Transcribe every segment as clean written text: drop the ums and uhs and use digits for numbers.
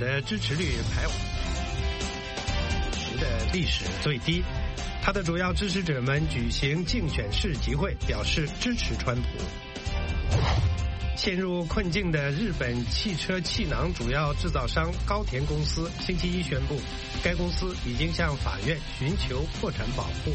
的支持率排的历史最低。他的主要支持者们举行竞选式集会，表示支持川普。陷入困境的日本汽车气囊主要制造商高田公司星期一宣布，该公司已经向法院寻求破产保护。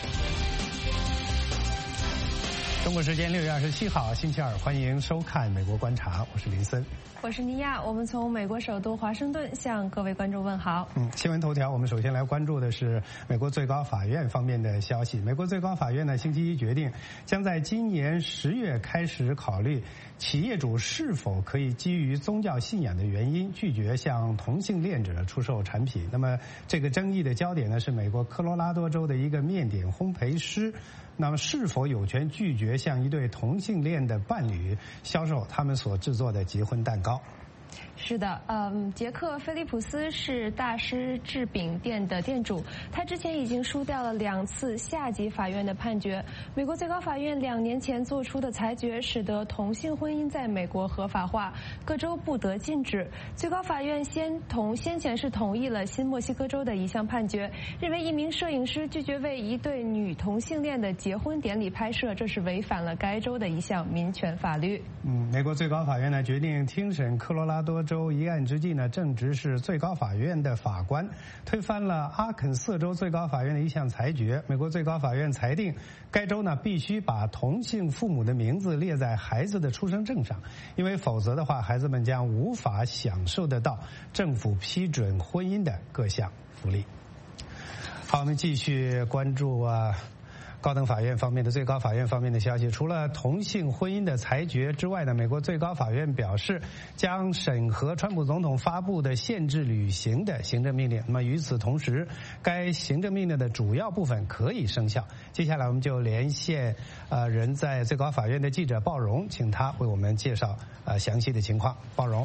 中国时间6月27号星期二，欢迎收看《美国观察》，我是林森， 我是尼亚。我们从美国首都华盛顿向各位观众问好。 新闻头条，我们首先来关注的是美国最高法院方面的消息。美国最高法院呢，星期一决定，将在今年10月开始考虑企业主是否可以基于宗教信仰的原因拒绝向同性恋者出售产品。那么，这个争议的焦点呢，是美国科罗拉多州的一个面点烘焙师。那么是否有权拒绝向一对同性恋的伴侣销售他们所制作的结婚蛋糕？ 是的，杰克·菲利普斯是大师制饼店的店主，他之前已经输掉了2次下级法院的判决。美国最高法院2年前做出的裁决，使得同性婚姻在美国合法化，各州不得禁止。最高法院先前是同意了新墨西哥州的一项判决，认为一名摄影师拒绝为一对女同性恋的结婚典礼拍摄，这是违反了该州的一项民权法律。 美国最高法院呢决定听审科罗拉多州一案之际呢，正值是最高法院的法官推翻了阿肯色州最高法院的一项裁决。美国最高法院裁定，该州呢必须把同性父母的名字列在孩子的出生证上，因为否则的话，孩子们将无法享受得到政府批准婚姻的各项福利。好，我们继续关注高等法院方面的最高法院方面的消息。除了同性婚姻的裁决之外呢，美国最高法院表示将审核川普总统发布的限制旅行的行政命令。那么与此同时，该行政命令的主要部分可以生效。接下来我们就连线人在最高法院的记者鲍荣，请他为我们介绍详细的情况。鲍荣。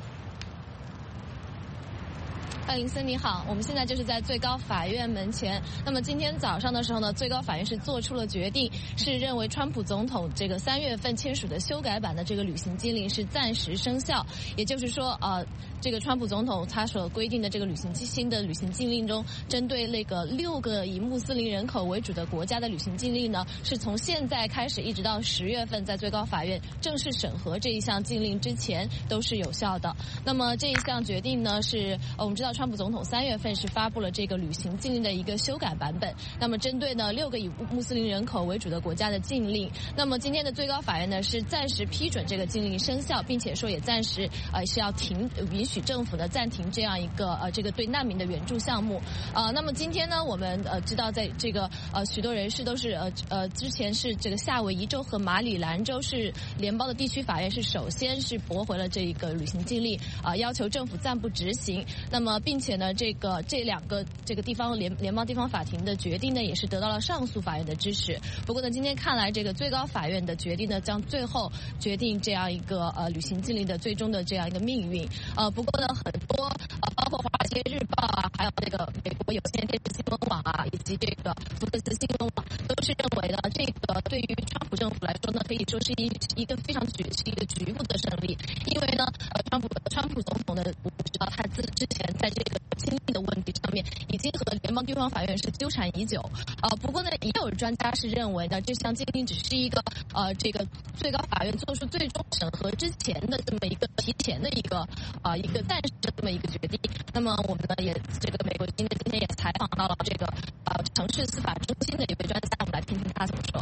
林森你好，我们现在就是在最高法院门前。那么今天早上的时候呢，最高法院是做出了决定，是认为川普总统这个3月份签署的修改版的这个旅行禁令是暂时生效，也就是说这个川普总统他所规定的这个新的旅行禁令中，针对那个6个以穆斯林人口为主的国家的旅行禁令呢，是从现在开始一直到10月份，在最高法院正式审核这一项禁令之前都是有效的。那么这一项决定呢，是我们知道川普总统3月份是发布了这个旅行禁令的一个修改版本，那么针对呢6个以穆斯林人口为主的国家的禁令，那么今天的最高法院呢是暂时批准这个禁令生效，并且说也暂时是要允许政府呢暂停这样一个这个对难民的援助项目。那么今天呢，我们知道在这个许多人士都是之前是这个夏威夷州和马里兰州是联邦的地区法院是首先是驳回了这个旅行禁令要求政府暂不执行。那么并且呢这2个这个地方联邦地方法庭的决定呢也是得到了上诉法院的支持。不过呢今天看来这个最高法院的决定呢将最后决定这样一个旅行禁令的最终的这样一个命运。不过呢很多包括华尔街日报还有这个美国有线电视新闻网以及这个福克斯新闻网都是认为呢这个对于川普政府来说呢可以说是一个非常是一个局部的胜利。因为呢川普总统呢我们知道他之前在这个经历的问题上面已经和联邦地方法院是纠缠已久。不过呢也有专家是认为呢这项禁令只是一个这个最高法院做出最终审核之前的这么一个提前的一个暂时的这么一个决定。那么我们呢也这个美国今天也采访到了这个城市司法中心的一位专家，我们来听听他怎么说。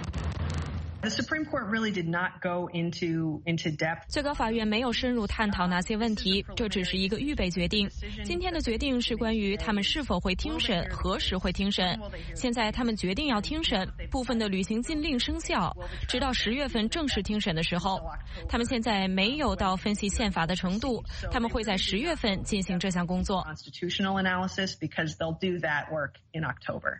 The Supreme Court really did not go into depth. 最高法院没有深入探讨哪些问题，这只是一个预备决定。今天的决定是关于他们是否会听审，何时会听审。现在他们决定要听审，部分的旅行禁令生效，直到10月份正式听审的时候。他们现在没有到分析宪法的程度，他们会在10月份进行这项工作。 Constitutional analysis because they'll do that work in October.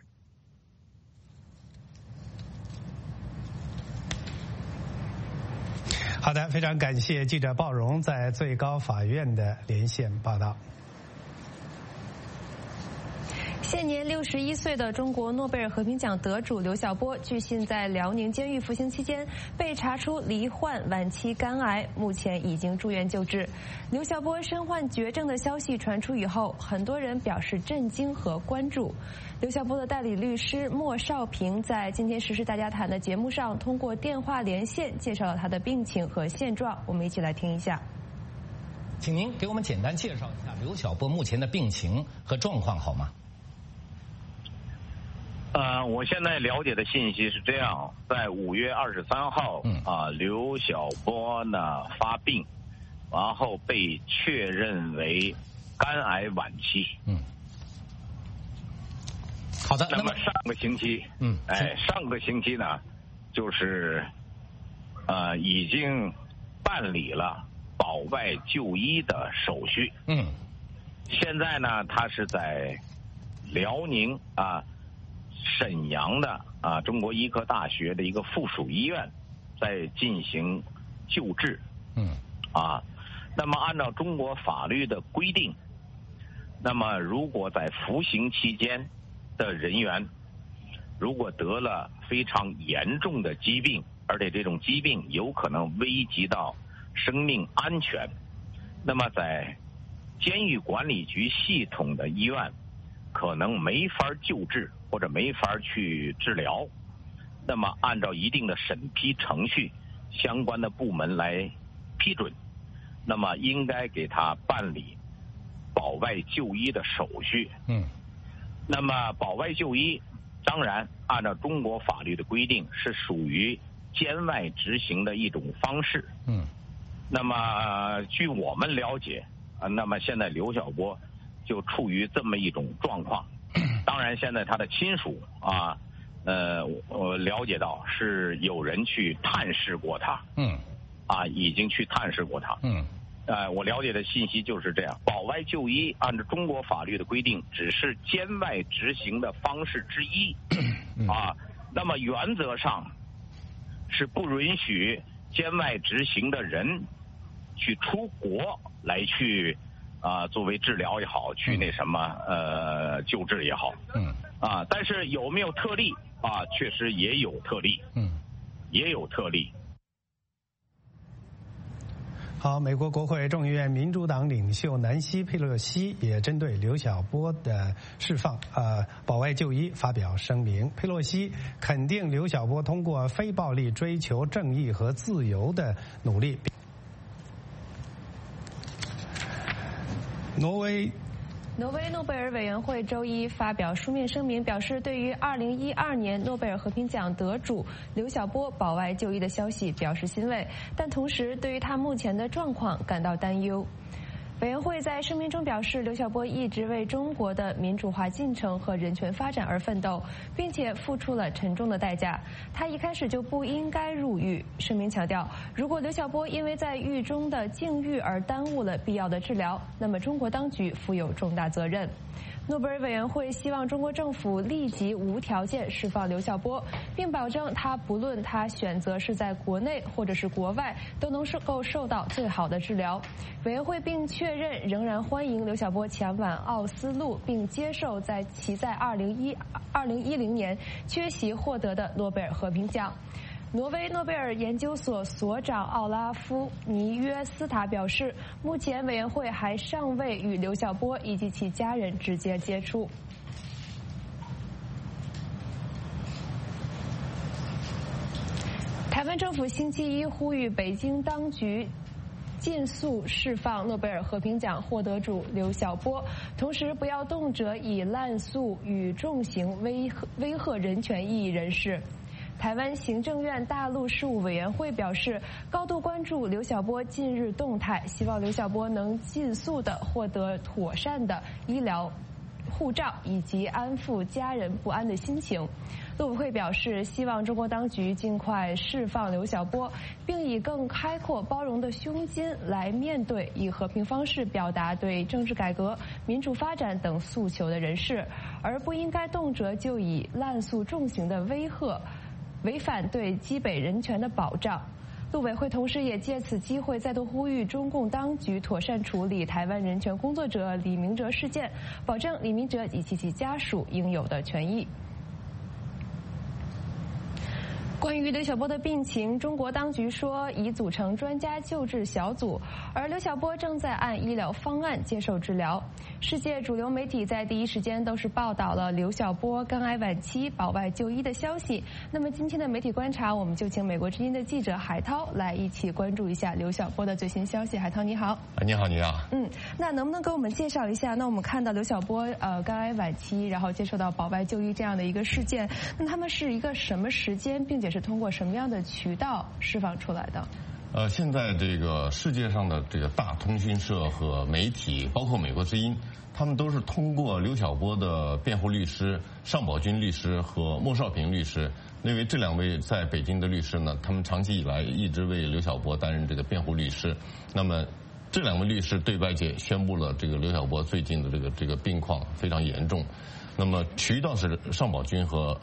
好的，非常感谢记者鲍荣在最高法院的连线报道。 现年61岁的中国诺贝尔和平奖得主刘晓波，据信在辽宁监狱服刑期间被查出罹患晚期肝癌，目前已经住院救治。刘晓波身患绝症的消息传出以后，很多人表示震惊和关注。刘晓波的代理律师莫少平在今天时事大家谈的节目上，通过电话连线介绍了他的病情和现状，我们一起来听一下。 请您给我们简单介绍一下刘晓波目前的病情和状况好吗？ 我现在了解的信息是这样，在5月23号，刘晓波呢发病，然后被确认为肝癌晚期。 好的。 那么上个星期，上个星期呢，就是已经办理了保外就医的手续。现在呢，他是在辽宁沈阳的中国医科大学的一个附属医院在进行救治。那么按照中国法律的规定，那么如果在服刑期间的人员如果得了非常严重的疾病，而且这种疾病有可能危及到生命安全，那么在监狱管理局系统的医院可能没法救治或者没法去治疗，那么按照一定的审批程序，相关的部门来批准，那么应该给他办理保外就医的手续。那么保外就医当然按照中国法律的规定是属于监外执行的一种方式。那么据我们了解，那么现在刘晓波就处于这么一种状况。当然现在他的亲属我了解到是有人去探视过他。已经去探视过他。我了解的信息就是这样，保外就医按照中国法律的规定只是监外执行的方式之一。那么原则上是不允许监外执行的人去出国来去作为治疗也好，去那什么救治也好。但是有没有特例确实也有特例。也有特例。 好，美国国会众议院民主党领袖南希·佩洛西也针对刘晓波的释放保外就医发表声明。佩洛西肯定刘晓波通过非暴力追求正义和自由的努力。挪威诺贝尔委员会周一发表书面声明，表示对于2012年诺贝尔和平奖得主刘晓波保外就医的消息表示欣慰，但同时对于他目前的状况感到担忧。委员会在声明中表示，刘晓波一直为中国的民主化进程和人权发展而奋斗，并且付出了沉重的代价。他一开始就不应该入狱。声明强调，如果刘晓波因为在狱中的境遇而耽误了必要的治疗，那么中国当局负有重大责任。诺贝尔委员会希望中国政府立即无条件释放刘晓波，并保证他不论他选择是在国内或者是国外，都能够受到最好的治疗。委员会并确认仍然欢迎刘晓波前往奥斯陆，并接受其在2010年缺席获得的诺贝尔和平奖。挪威诺贝尔研究所所长奥拉夫·尼约斯塔表示，目前委员会还尚未与刘晓波以及其家人直接接触。台湾政府星期一呼吁北京当局尽速释放诺贝尔和平奖获得主刘晓波，同时不要动辄以滥诉与重刑威吓人权异议人士。台湾行政院大陆事务委员会表示，高度关注刘晓波近日动态，希望刘晓波能尽速地获得妥善的医疗护照，以及安抚家人不安的心情。陆委会表示，希望中国当局尽快释放刘晓波，并以更开阔包容的胸襟来面对以和平方式表达对政治改革、民主发展等诉求的人士，而不应该动辄就以滥诉重刑的威吓违反对基本人权的保障。 陆委会同时也借此机会再度呼吁中共当局妥善处理台湾人权工作者李明哲事件，保证李明哲以及其家属应有的权益。关于刘晓波的病情，中国当局说已组成专家救治小组，而刘晓波正在按医疗方案接受治疗。世界主流媒体在第一时间都是报道了刘晓波肝癌晚期保外就医的消息。那么今天的媒体观察，我们就请美国之音的记者海涛来一起关注一下刘晓波的最新消息。海涛你好。 你好。 那能不能给我们介绍一下？那我们看到刘晓波肝癌晚期，然后接受到保外就医这样的一个事件，那他们是一个什么时间，并且是通过什么样的渠道释放出来的？ 现在这个世界上的这个大通讯社和媒体，包括美国之音，他们都是通过刘晓波的辩护律师尚宝军律师和莫少平律师，因为这两位在北京的律师呢，他们长期以来一直为刘晓波担任这个辩护律师。那么这两位律师对外界宣布了这个刘晓波最近的这个病况非常严重。那么渠道是尚宝军和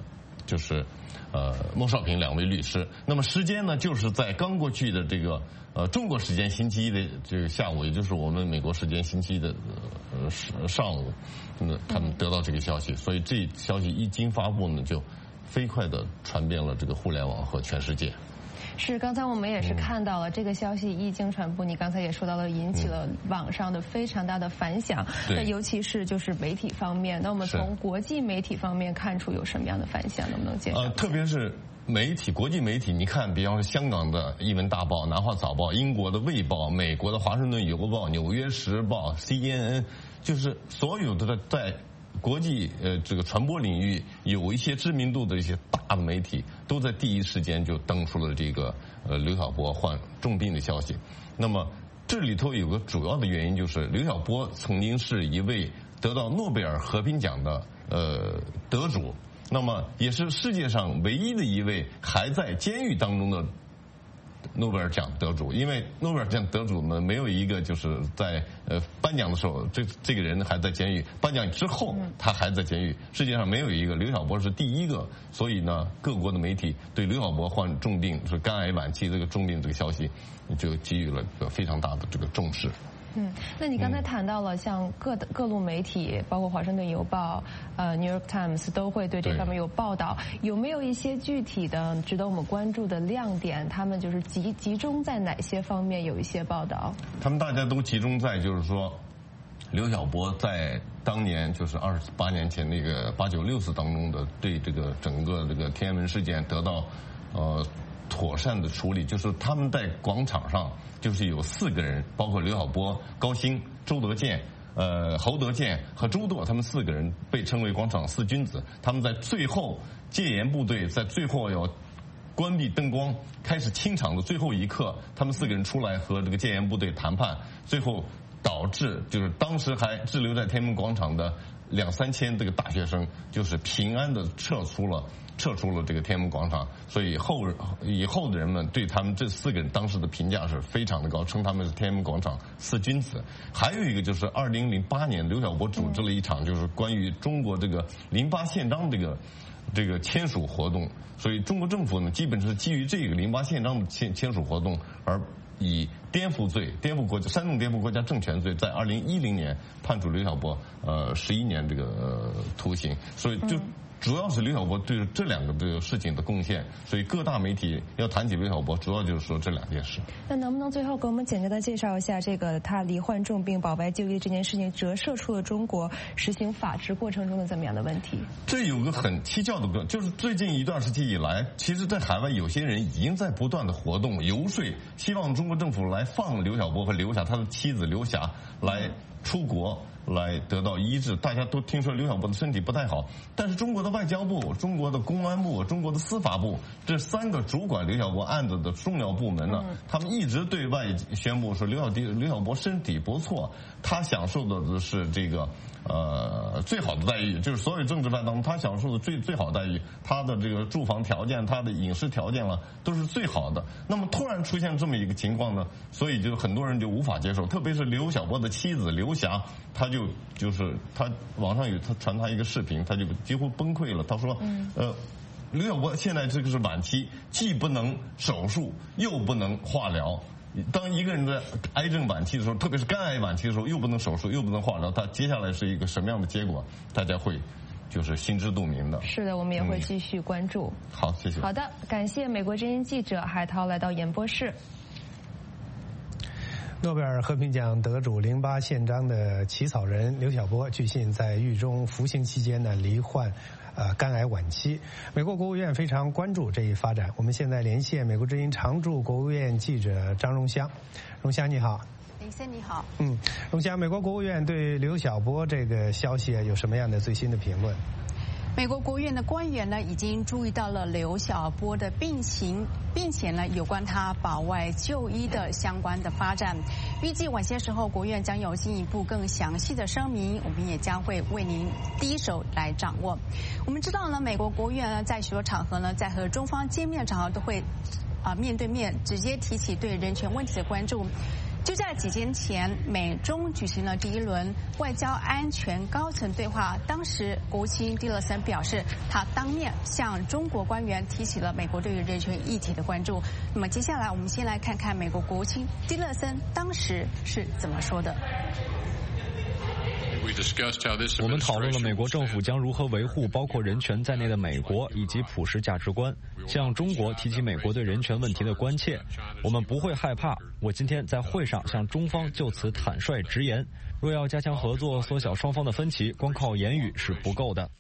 莫少平两位律师。那么时间呢，就是在刚过去的这个中国时间星期一的这个下午，也就是我们美国时间星期一的上午，他们得到这个消息，所以这消息一经发布呢，就飞快地传遍了这个互联网和全世界。 是，刚才我们也是看到了这个消息一经传播，你刚才也说到了，引起了网上的非常大的反响。那尤其是就是媒体方面，那我们从国际媒体方面看出有什么样的反响，能不能介绍？ 特别是媒体，国际媒体，你看，比方说香港的《英文大报》、《南华早报》、英国的《卫报》、美国的《华盛顿邮报》、《纽约时报》、CNN， 就是所有的在国际这个传播领域有一些知名度的一些大的媒体，都在第一时间就登出了这个刘晓波患重病的消息。那么这里头有个主要的原因，就是刘晓波曾经是一位得到诺贝尔和平奖的得主，那么也是世界上唯一的一位还在监狱当中的诺贝尔奖得主。因为诺贝尔奖得主呢，没有一个就是在颁奖的时候这个人还在监狱，颁奖之后他还在监狱，世界上没有一个，刘晓波是第一个。所以呢，各国的媒体对刘晓波患重病是肝癌晚期这个重病这个消息就给予了一个非常大的这个重视。 那你刚才谈到了像各路媒体，包括《华盛顿邮报》、New York Times 都会对这方面有报道，有没有一些具体的值得我们关注的亮点？他们就是集中在哪些方面有一些报道？ 他们大家都集中在就是说，刘晓波在当年就是28年前那个896次当中的对这个整个这个天安门事件得到妥善的处理，就是他们在广场上就是有4个人，包括刘晓波、高鑫、周德健、侯德健和周舵，他们4个人被称为广场4君子。他们在最后戒严部队在最后要关闭灯光开始清场的最后一刻，他们4个人出来和这个戒严部队谈判，最后导致就是当时还滞留在天安门广场的2-3千这个大学生就是平安的撤出了这个天安门广场。所以以后的人们对他们这4个人当时的评价是非常的高，称他们是天安门广场4君子。还有一个就是2008年刘晓波组织了一场就是关于中国这个08宪章这个签署活动，所以中国政府呢基本是基于这个08宪章的签署活动而以煽动颠覆国家政权罪，在2010年判处刘晓波11年这个徒刑。所以就主要是刘晓波对这2个这个事情的贡献，所以各大媒体要谈起刘晓波，主要就是说这2件事。 那能不能最后给我们简单的介绍一下这个他罹患重病保外就医这件事情折射出了中国实行法治过程中的怎么样的问题？ 这有个很蹊跷的，就是最近一段时期以来，其实在海外有些人已经在不断的活动游说，希望中国政府来放刘晓波和留下他的妻子刘霞来出国来得到医治。大家都听说刘晓波的身体不太好，但是中国的外交部、中国的公安部、中国的司法部这3个主管刘晓波案子的重要部门呢，他们一直对外宣布说刘晓波身体不错，他享受的是这个最好的待遇，就是所有政治犯当中他享受的最好的待遇，他的这个住房条件、他的饮食条件了都是最好的。那么突然出现这么一个情况呢，所以就很多人就无法接受，特别是刘晓波的妻子刘霞，他就是他网上有他传他一个视频，他就几乎崩溃了。他说刘晓波现在这个是晚期，既不能手术，又不能化疗。当一个人在癌症晚期的时候，特别是肝癌晚期的时候，又不能手术，又不能化疗，他接下来是一个什么样的结果？大家会就是心知肚明的。 是的，我们也会继续关注。 好，谢谢。 好的，感谢美国之音记者海涛来到演播室。 诺贝尔和平奖得主08宪章的起草人刘晓波，据信在狱中服刑期间呢罹患肝癌晚期。美国国务院非常关注这一发展。我们现在连线美国之音常驻国务院记者张荣香。荣香你好。 林森你好。 荣香，美国国务院对刘晓波这个消息有什么样的最新的评论？ 美国国务院的官员呢，已经注意到了刘晓波的病情，并且呢，有关他保外就医的相关的发展。预计晚些时候，国务院将有进一步更详细的声明，我们也将会为您第一手来掌握。我们知道呢，美国国务院呢，在许多场合呢，在和中方见面的场合都会面对面直接提起对人权问题的关注。就在几天前，美中举行了第一轮外交安全高层对话。当时，国务卿蒂勒森表示，他当面向中国官员提起了美国对于人权议题的关注。那么，接下来我们先来看看美国国务卿蒂勒森当时是怎么说的。 我们讨论了美国政府将如何维护包括人权在内的美国以及普世价值观，向中国提起美国对人权问题的关切。我们不会害怕。我今天在会上向中方就此坦率直言，若要加强合作，缩小双方的分歧，光靠言语是不够的。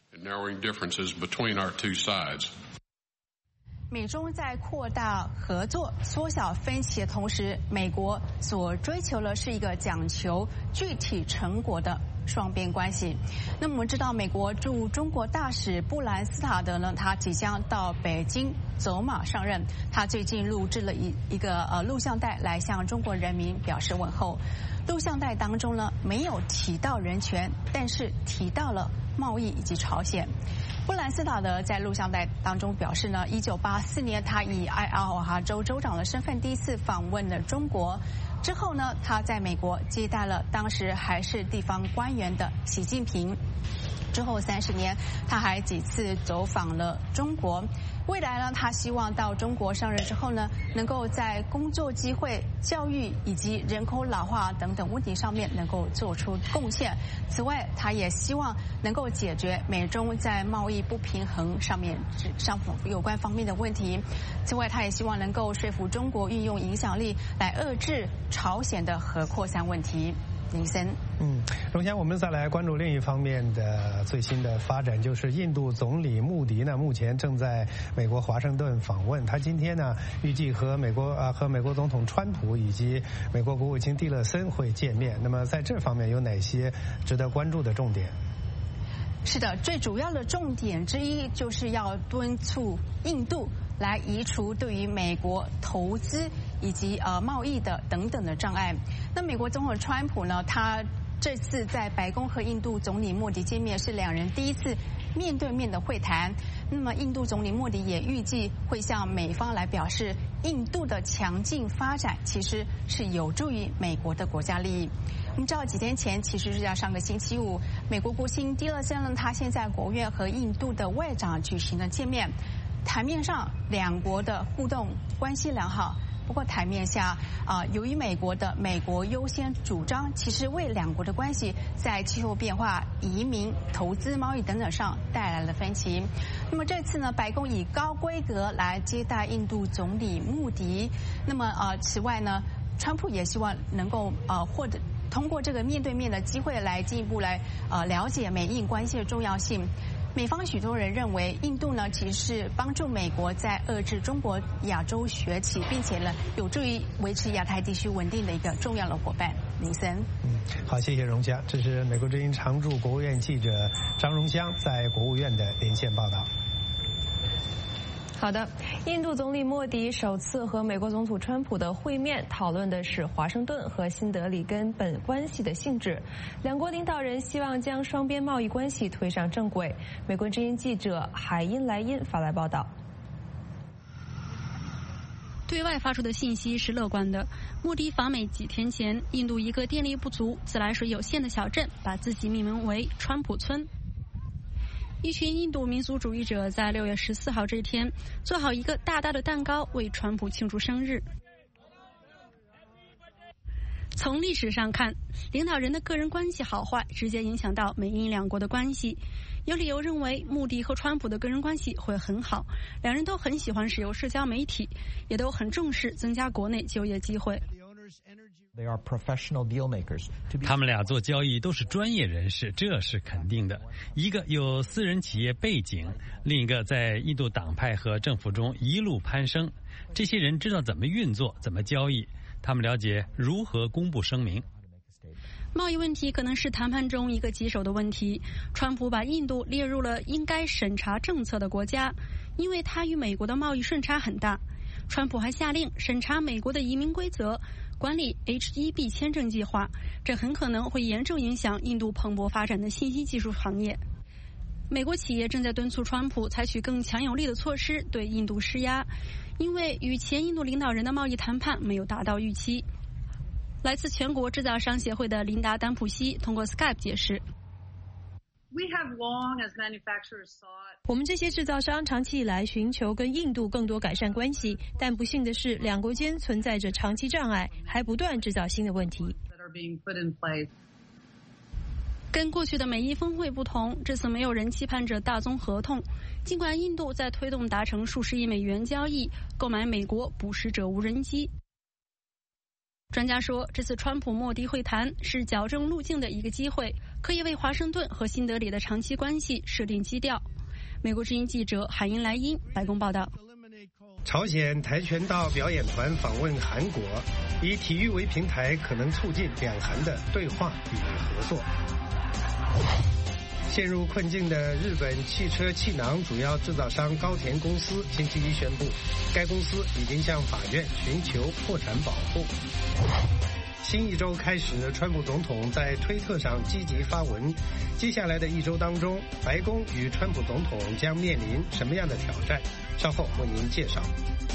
美中在扩大合作、缩小分歧的同时，美国所追求的是一个讲求具体成果的双边关系。那么我们知道，美国驻中国大使布兰斯塔德呢，他即将到北京走马上任。他最近录制了一个录像带来向中国人民表示问候。录像带当中呢，没有提到人权，但是提到了贸易以及朝鲜。布兰斯塔德在录像带当中表示呢，1984年他以爱奥华州州长的身份第一次访问了中国，之后呢，他在美国接待了当时还是地方官员的习近平。之后30年，他还几次走访了中国。未来呢，他希望到中国上任之后呢，能够在工作机会、教育以及人口老化等等问题上面能够做出贡献。此外，他也希望能够解决美中在贸易不平衡上有关方面的问题。此外，他也希望能够说服中国运用影响力来遏制朝鲜的核扩散问题。林森， 荣香，我们再来关注另一方面的最新的发展，就是印度总理穆迪呢，目前正在美国华盛顿访问。他今天呢，预计和美国总统川普以及美国国务卿蒂勒森会见面。那么在这方面有哪些值得关注的重点？ 是的，最主要的重点之一就是要敦促印度来移除对于美国投资以及贸易的等等的障碍。那美国总统川普呢，他这次在白宫和印度总理莫迪见面，是两人第一次面对面的会谈。那么印度总理莫迪也预计会向美方来表示，印度的强劲发展其实是有助于美国的国家利益。我们知道几天前，其实是在上个星期五，美国国务卿蒂勒森呢，他现在国务院和印度的外长举行了见面。台面上两国的互动关系良好，不过台面下由于美国的美国优先主张，其实为两国的关系在气候变化、移民、投资、贸易等等上带来了分歧。那么这次呢，白宫以高规格来接待印度总理穆迪。那么此外呢，川普也希望能够获得通过这个面对面的机会来进一步来了解美印关系的重要性。美方许多人认为，印度呢其实是帮助美国在遏制中国亚洲崛起，并且呢有助于维持亚太地区稳定的一个重要的伙伴。林森， 好，谢谢荣香。这是美国之音常驻国务院记者张荣香在国务院的连线报道。 好的，印度总理莫迪首次和美国总统川普的会面，讨论的是华盛顿和新德里根本关系的性质。两国领导人希望将双边贸易关系推上正轨。美国之音记者海因莱因发来报道。 对外发出的信息是乐观的。莫迪访美几天前，印度一个电力不足、自来水有限的小镇，把自己命名为川普村。 一群印度民族主义者在6月14号这天做好一个大大的蛋糕为川普庆祝生日。从历史上看，领导人的个人关系好坏直接影响到美印两国的关系。有理由认为，穆迪和川普的个人关系会很好，两人都很喜欢使用社交媒体，也都很重视增加国内就业机会。 他们俩做交易都是专业人士，这是肯定的。一个有私人企业背景，另一个在印度党派和政府中一路攀升。这些人知道怎么运作，怎么交易，他们了解如何公布声明。 贸易问题可能是谈判中一个棘手的问题。川普把印度列入了应该审查政策的国家，因为它与美国的贸易顺差很大。川普还下令审查美国的移民规则，管理 H-1B 签证计划，这很可能会严重影响印度蓬勃发展的信息技术行业。美国企业正在敦促川普采取更强有力的措施对印度施压，因为与前印度领导人的贸易谈判没有达到预期。来自全国制造商协会的琳达·丹普西通过 Skype 解释， 我们这些制造商长期以来寻求跟印度更多改善关系，但不幸的是，两国间存在着长期障碍，还不断制造新的问题。 跟过去的美伊峰会不同，这次没有人期盼着大宗合同。尽管印度在推动达成数十亿美元交易，购买美国捕食者无人机。专家说，这次川普莫迪会谈是矫正路径的一个机会，可以为华盛顿和新德里的长期关系设定基调。美国之音记者海因莱因白宫报道。 朝鲜跆拳道表演团访问韩国，以体育为平台，可能促进两韩的对话与合作。陷入困境的日本汽车气囊主要制造商高田公司星期一宣布，该公司已经向法院寻求破产保护。新一周开始，川普总统在推特上积极发文。接下来的一周当中，白宫与川普总统将面临什么样的挑战？稍后为您介绍。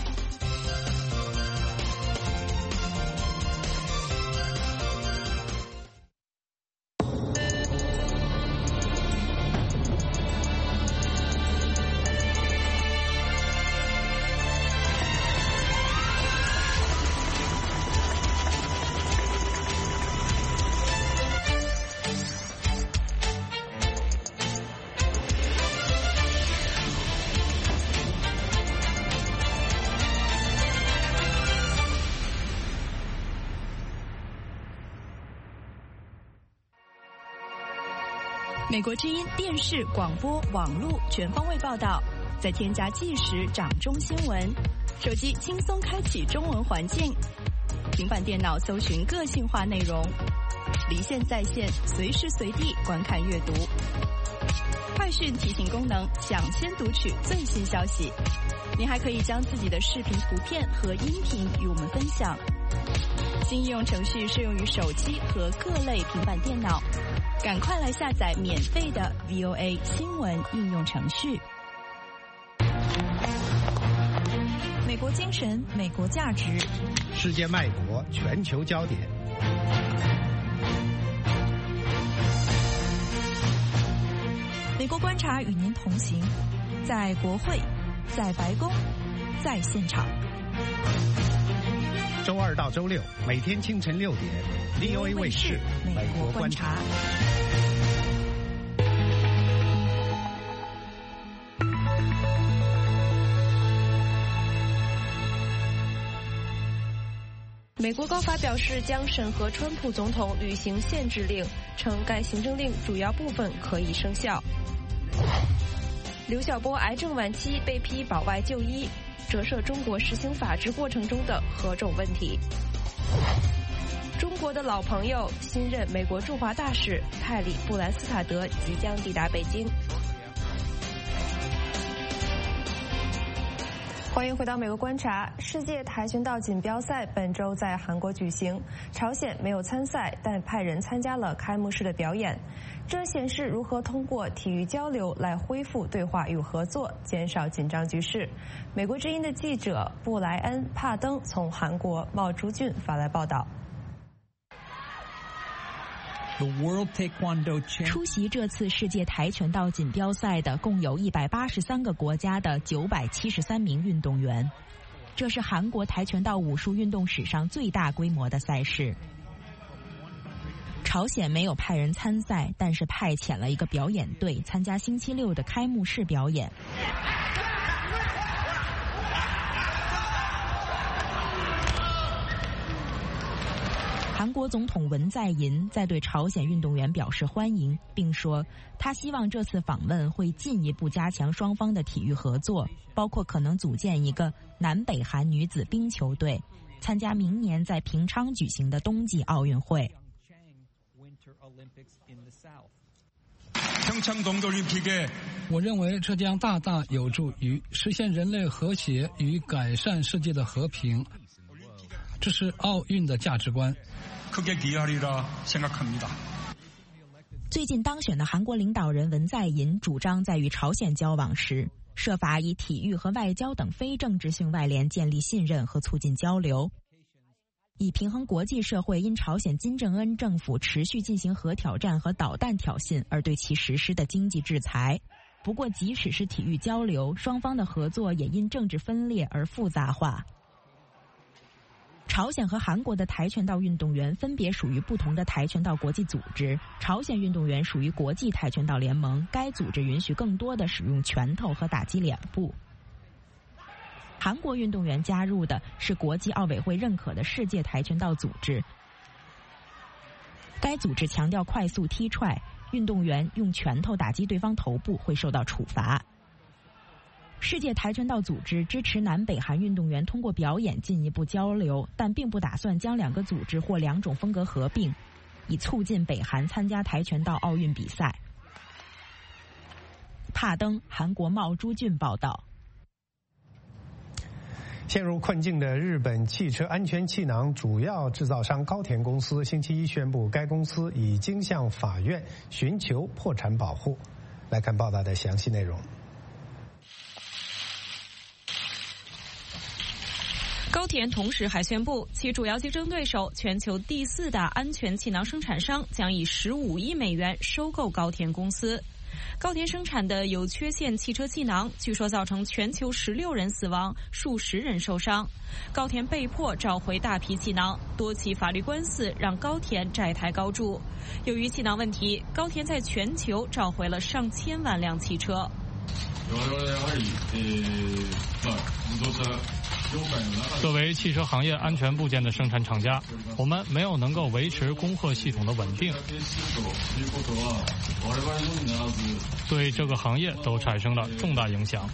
美国之音电视、广播、网络全方位报道，再添加即时掌中新闻。手机轻松开启中文环境，平板电脑搜寻个性化内容，离线在线，随时随地观看阅读。快讯提醒功能，抢先读取最新消息。您还可以将自己的视频、图片和音频与我们分享。新应用程序适用于手机和各类平板电脑。赶快来下载免费的 VOA 新闻应用程序。美国精神，美国价值， 世界脉搏，全球焦点。 美国观察与您同行，在国会，在白宫，在现场。 周二到周六，每天清晨6点 ，VOA 卫视美国观察。 美国高法表示将审核川普总统履行限制令，称该行政令主要部分可以生效。刘晓波癌症晚期被批保外就医，折射中国实行法治过程中的何种问题。中国的老朋友，新任美国驻华大使泰里布兰斯塔德即将抵达北京。欢迎回到美国观察。世界跆拳道锦标赛本周在韩国举行，朝鲜没有参赛，但派人参加了开幕式的表演。这显示如何通过体育交流来恢复对话与合作，减少紧张局势。美国之音的记者布莱恩·帕登从韩国茂竹郡发来报道。 出席这次世界跆拳道锦标赛的共有183个国家的973名运动员，这是韩国跆拳道武术运动史上最大规模的赛事。朝鲜没有派人参赛，但是派遣了一个表演队参加星期六的开幕式表演。韩国总统文在寅在对朝鲜运动员表示欢迎，并说他希望这次访问会进一步加强双方的体育合作，包括可能组建一个南北韩女子冰球队，参加明年在平昌举行的冬季奥运会。 我认为这将大大有助于实现人类和谐与改善世界的和平，这是奥运的价值观。 最近当选的韩国领导人文在寅主张在与朝鲜交往时，设法以体育和外交等非政治性外联建立信任和促进交流，以平衡国际社会因朝鲜金正恩政府持续进行核挑战和导弹挑衅而对其实施的经济制裁。不过即使是体育交流，双方的合作也因政治分裂而复杂化。朝鲜和韩国的跆拳道运动员分别属于不同的跆拳道国际组织，朝鲜运动员属于国际跆拳道联盟，该组织允许更多的使用拳头和打击脸部。韩国运动员加入的是国际奥委会认可的世界跆拳道组织，该组织强调快速踢踹，运动员用拳头打击对方头部会受到处罚。世界跆拳道组织支持南北韩运动员通过表演进一步交流，但并不打算将两个组织或两种风格合并，以促进北韩参加跆拳道奥运比赛。帕登，韩国茂朱俊报道。 陷入困境的日本汽车安全气囊主要制造商高田公司星期一宣布，该公司已经向法院寻求破产保护。来看报道的详细内容。 高田同时还宣布，其主要竞争对手全球第4大安全气囊生产商将以15亿美元收购高田公司。高田生产的有缺陷汽车气囊据说造成全球16人死亡，数十人受伤。高田被迫召回大批气囊，多起法律官司让高田债台高筑。由于气囊问题，高田在全球召回了上千万辆汽车。 作为汽车行业安全部件的生产厂家，我们没有能够维持供货系统的稳定，对这个行业都产生了重大影响。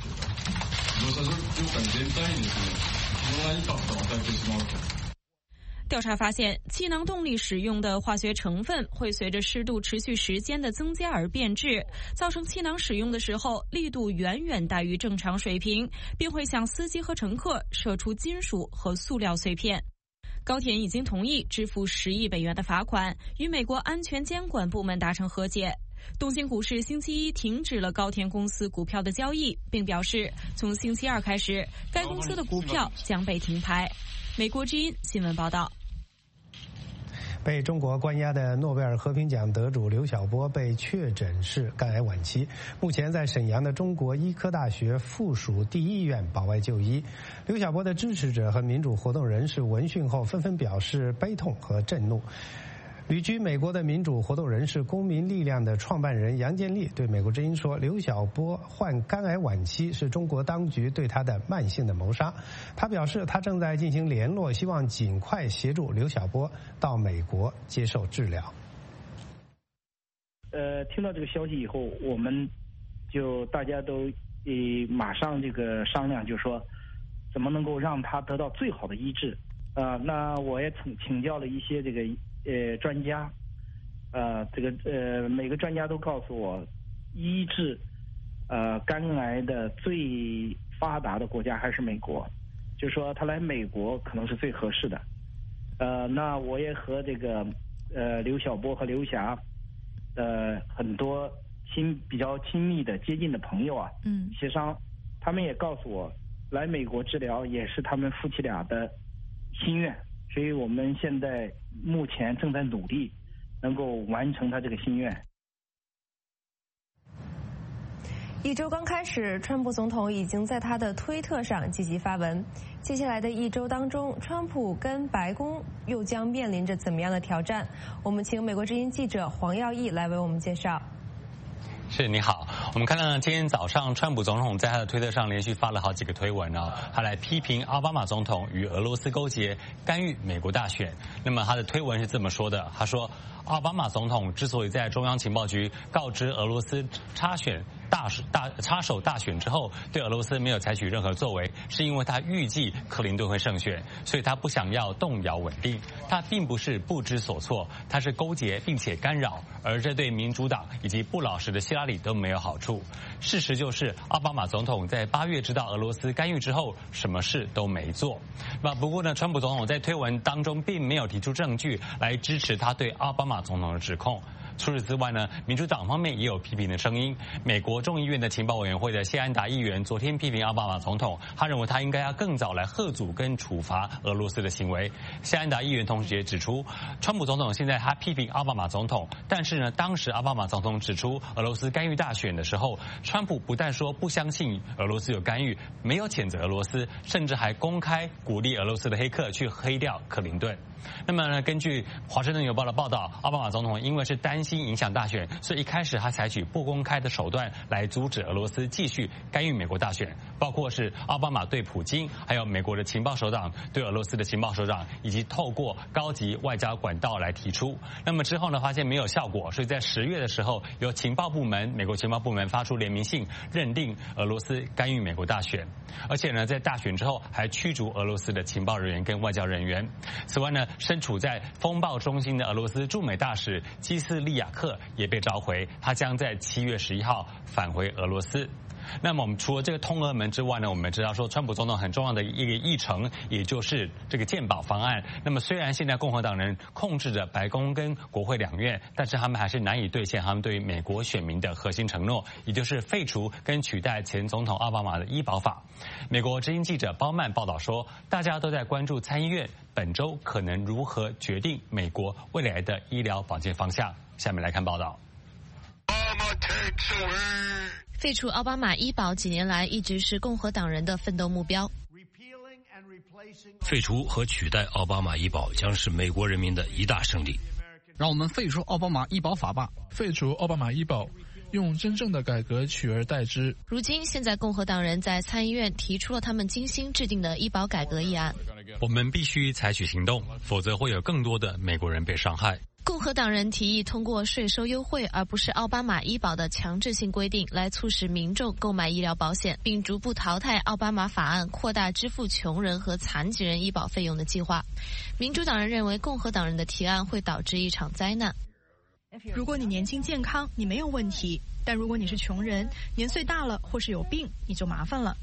调查发现，气囊动力使用的化学成分会随着湿度持续时间的增加而变质，造成气囊使用的时候力度远远大于正常水平，并会向司机和乘客射出金属和塑料碎片。高田已经同意支付10亿美元的罚款，与美国安全监管部门达成和解。东京股市星期一停止了高田公司股票的交易，并表示从星期二开始，该公司的股票将被停牌。美国之音新闻报道。 被中国关押的诺贝尔和平奖得主刘晓波被确诊是肝癌晚期，目前在沈阳的中国医科大学附属第一医院保外就医。刘晓波的支持者和民主活动人士闻讯后纷纷表示悲痛和震怒。旅居美国的民主活动人士公民力量的创办人杨建立对美国之音说，刘晓波患肝癌晚期是中国当局对他的慢性的谋杀。他表示他正在进行联络，希望尽快协助刘晓波到美国接受治疗。 听到这个消息以后，我们就大家都马上这个商量，就说怎么能够让他得到最好的医治。那我也请教了一些这个专家，每个专家都告诉我，医治肝癌的最发达的国家还是美国，就说他来美国可能是最合适的。那我也和这个刘晓波和刘霞很多比较亲密的接近的朋友啊，协商，他们也告诉我，来美国治疗也是他们夫妻俩的心愿。所以我们现在目前正在努力， 能够完成他这个心愿。 一周刚开始，川普总统已经在他的推特上积极发文。接下来的一周当中，川普跟白宫又将面临着怎么样的挑战？我们请美国之音记者黄耀义来为我们介绍。 是，你好。我们看到今天早上，川普总统在他的推特上连续发了好几个推文他来批评奥巴马总统与俄罗斯勾结，干预美国大选。那么他的推文是这么说的，他说，奥巴马总统之所以在中央情报局告知俄罗斯插手大选之后，对俄罗斯没有采取任何作为，是因为他预计克林顿会胜选，所以他不想要动摇稳定。他并不是不知所措，他是勾结并且干扰，而这对民主党以及不老实的希拉里都没有好处。事实就是，奥巴马总统在8月知道俄罗斯干预之后，什么事都没做。不过呢，川普总统在推文当中并没有提出证据来支持他对奥巴马总统的指控。除此之外呢，民主党方面也有批评的声音。美国众议院的情报委员会的谢安达议员昨天批评奥巴马总统，他认为他应该要更早来吓阻跟处罚俄罗斯的行为。谢安达议员同时也指出，川普总统现在他批评奥巴马总统，但是呢，当时奥巴马总统指出俄罗斯干预大选的时候，川普不但说不相信俄罗斯有干预，没有谴责俄罗斯，甚至还公开鼓励俄罗斯的黑客去黑掉克林顿。那么呢，根据华盛顿邮报的报道，奥巴马总统因为是担心影响大选，所以一开始他采取不公开的手段来阻止俄罗斯继续干预美国大选，包括是奥巴马对普京，还有美国的情报首长对俄罗斯的情报首长，以及透过高级外交管道来提出。那么之后呢，发现没有效果，所以在10月的时候，由美国情报部门发出联名信，认定俄罗斯干预美国大选，而且呢，在大选之后还驱逐俄罗斯的情报人员跟外交人员。此外呢，身处在风暴中心的俄罗斯驻美大使基斯利亚克也被召回，他将在7月11号返回俄罗斯。那么我们除了这个通俄门之外呢，我们知道说川普总统很重要的一个议程，也就是这个健保方案。那么虽然现在共和党人控制着白宫跟国会两院，但是他们还是难以兑现他们对于美国选民的核心承诺，也就是废除跟取代前总统奥巴马的医保法。美国之音记者包曼报道说，大家都在关注参议院本周可能如何决定美国未来的医疗保健方向。下面来看报道。 废除奥巴马医保几年来一直是共和党人的奋斗目标。 废除和取代奥巴马医保将是美国人民的一大胜利。 让我们废除奥巴马医保法吧，废除奥巴马医保，用真正的改革取而代之。 如今，现在共和党人在参议院提出了他们精心制定的医保改革议案。 我们必须采取行动，否则会有更多的美国人被伤害。 共和党人提议通过税收优惠而不是奥巴马医保的强制性规定来促使民众购买医疗保险，并逐步淘汰奥巴马法案扩大支付穷人和残疾人医保费用的计划。民主党人认为共和党人的提案会导致一场灾难。 如果你年轻健康，你没有问题；但如果你是穷人，年岁大了或是有病，你就麻烦了。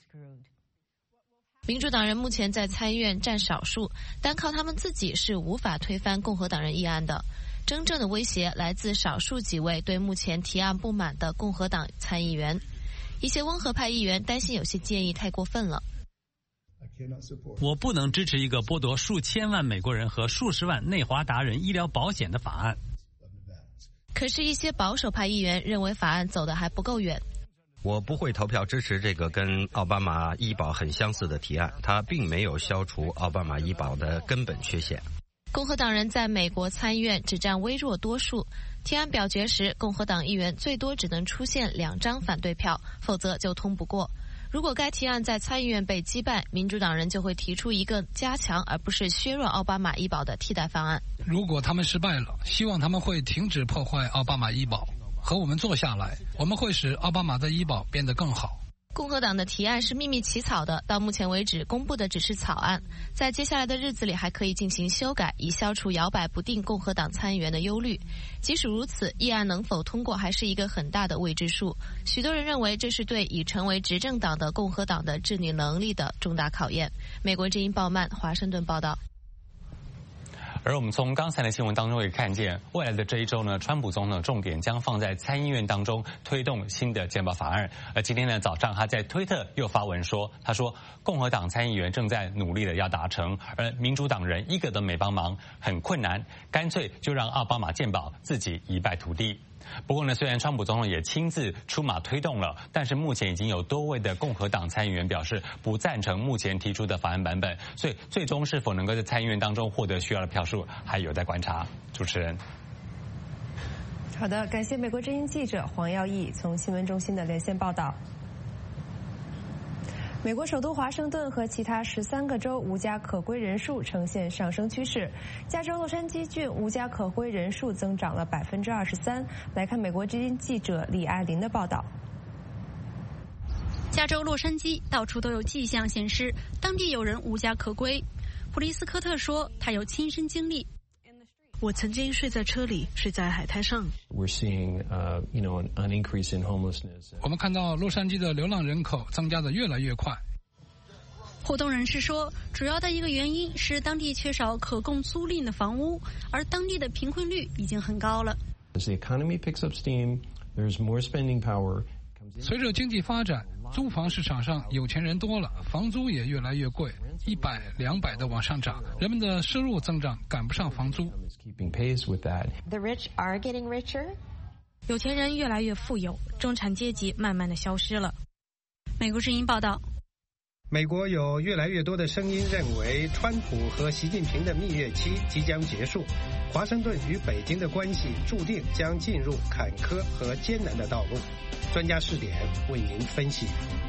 民主党人目前在参议院占少数，单靠他们自己是无法推翻共和党人议案的。真正的威胁来自少数几位对目前提案不满的共和党参议员。一些温和派议员担心有些建议太过分了。 我不能支持一个剥夺数千万美国人和数十万内华达人医疗保险的法案。 可是，一些保守派议员认为法案走得还不够远。 我不会投票支持这个跟奥巴马医保很相似的提案，它并没有消除奥巴马医保的根本缺陷。 共和党人在美国参议院只占微弱多数，提案表决时，共和党议员最多只能出现2张反对票，否则就通不过。如果该提案在参议院被击败，民主党人就会提出一个加强而不是削弱奥巴马医保的替代方案。 如果他们失败了，希望他们会停止破坏奥巴马医保，和我们坐下来，我们会使奥巴马的医保变得更好。 共和党的提案是秘密起草的，到目前为止公布的只是草案，在接下来的日子里还可以进行修改，以消除摇摆不定共和党参议员的忧虑。即使如此，议案能否通过还是一个很大的未知数。许多人认为这是对已成为执政党的共和党的治理能力的重大考验。美国之音鲍曼华盛顿报道。 而我们从刚才的新闻当中也看见，未来的这一周呢，川普总统的重点将放在参议院当中推动新的健保法案。而今天呢早上，他在推特又发文说，他说共和党参议员正在努力的要达成，而民主党人一个都没帮忙，很困难，干脆就让奥巴马健保自己一败涂地。不过呢，虽然川普总统也亲自出马推动了，但是目前已经有多位的共和党参议员表示不赞成目前提出的法案版本，所以最终是否能够在参议院当中获得需要的票数，还有待观察。主持人。 好的，感谢美国之音记者黄耀义从新闻中心的连线报道。美国首都华盛顿和其他13个州无家可归人数呈现上升趋势，加州洛杉矶郡无家可归人数增长了23%。来看美国之音记者李爱玲的报道。 加州洛杉矶到处都有迹象显示当地有人无家可归。普利斯科特说，他有亲身经历。 我曾经睡在车里，睡在海滩上。 我们看到洛杉矶的流浪人口增加的越来越快。 活动人士说，主要的一个原因是当地缺少可供租赁的房屋，而当地的贫困率已经很高了。 随着经济发展，租房市场上有钱人多了，房租也越来越贵，100、200的往上涨，人们的收入增长赶不上房租。 有钱人越来越富有，中产阶级慢慢的消失了。美国之音报道。 美国有越来越多的声音认为，川普和习近平的蜜月期即将结束，华盛顿与北京的关系注定将进入坎坷和艰难的道路。专家视点为您分析。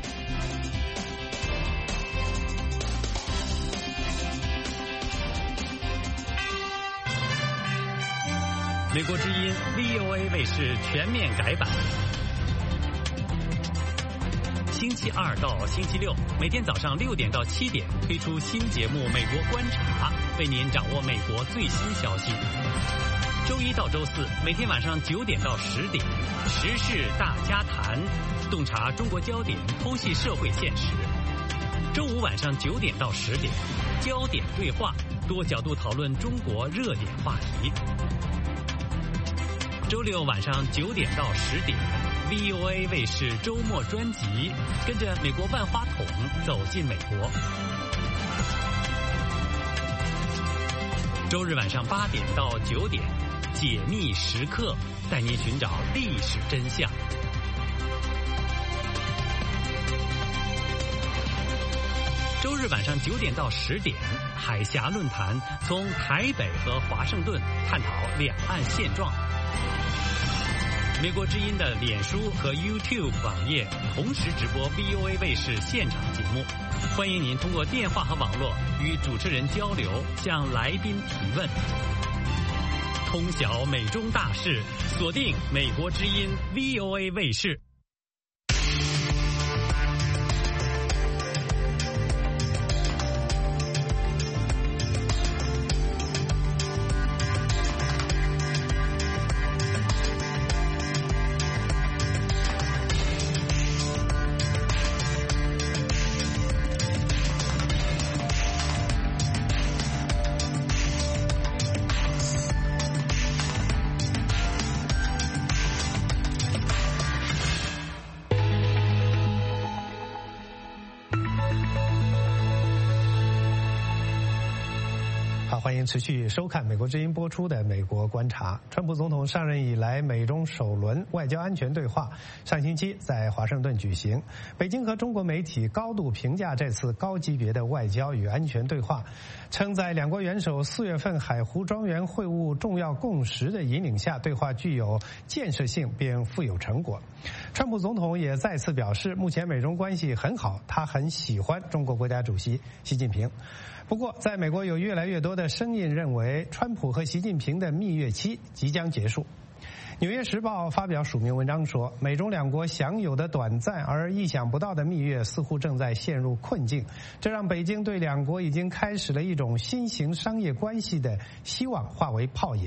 美国之音 VOA 卫视全面改版。星期二到星期六，每天早上6点到7点推出新节目《美国观察》，为您掌握美国最新消息。周一到周四，每天晚上9点到10点，时事大家谈，洞察中国焦点，剖析社会现实。周五晚上9点到10点，焦点对话，多角度讨论中国热点话题。周六晚上9点到10点。VOA 卫视周末专辑，跟着美国万花筒走进美国。周日晚上8点到9点，解密时刻，带您寻找历史真相。周日晚上9点到10点，海峡论坛，从台北和华盛顿探讨两岸现状。美国之音的脸书和 YouTube 网页同时直播 VOA 卫视现场节目，欢迎您通过电话和网络与主持人交流，向来宾提问。通晓美中大事，锁定美国之音 VOA 卫视。 欢迎持续收看美国之音播出的《美国观察》。川普总统上任以来，美中首轮外交安全对话上星期在华盛顿举行。北京和中国媒体高度评价这次高级别的外交与安全对话，称在两国元首4月份海湖庄园会晤重要共识的引领下，对话具有建设性并富有成果。川普总统也再次表示，目前美中关系很好，他很喜欢中国国家主席习近平。不过，在美国有越来越多的声音认为，川普和习近平的蜜月期即将结束。纽约时报发表署名文章说，美中两国享有的短暂而意想不到的蜜月似乎正在陷入困境，这让北京对两国已经开始了一种新型商业关系的希望化为泡影。